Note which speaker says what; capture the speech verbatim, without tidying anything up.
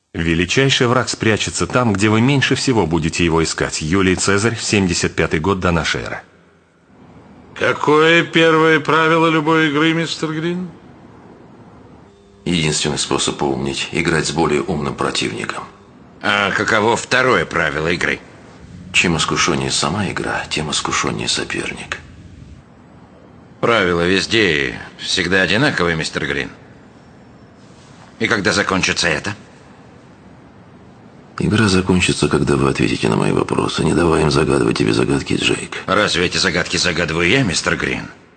Speaker 1: Величайший враг спрячется там, где вы меньше всего будете его искать. Юлий Цезарь, семьдесят пятый год до нашей эры.
Speaker 2: Какое первое правило любой игры, мистер Грин?
Speaker 3: Единственный способ поумнеть – играть с более умным противником.
Speaker 4: А каково второе правило игры?
Speaker 3: Чем искушеннее сама игра, тем искушеннее соперник.
Speaker 4: Правила везде всегда одинаковые, мистер Грин. И когда закончится это?
Speaker 3: Игра закончится, когда вы ответите на мои вопросы. Не давай им загадывать тебе загадки, Джейк.
Speaker 4: Разве эти загадки загадываю я, мистер Грин?